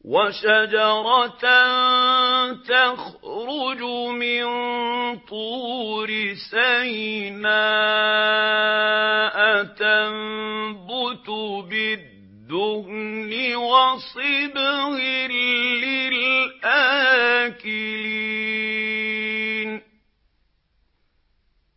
وَشَجَرَةً تَخْرُجُ مِن طُورِ سَيْنَاءَ تَنبُتُ بِالدُّهْنِ وَصِبْغٍ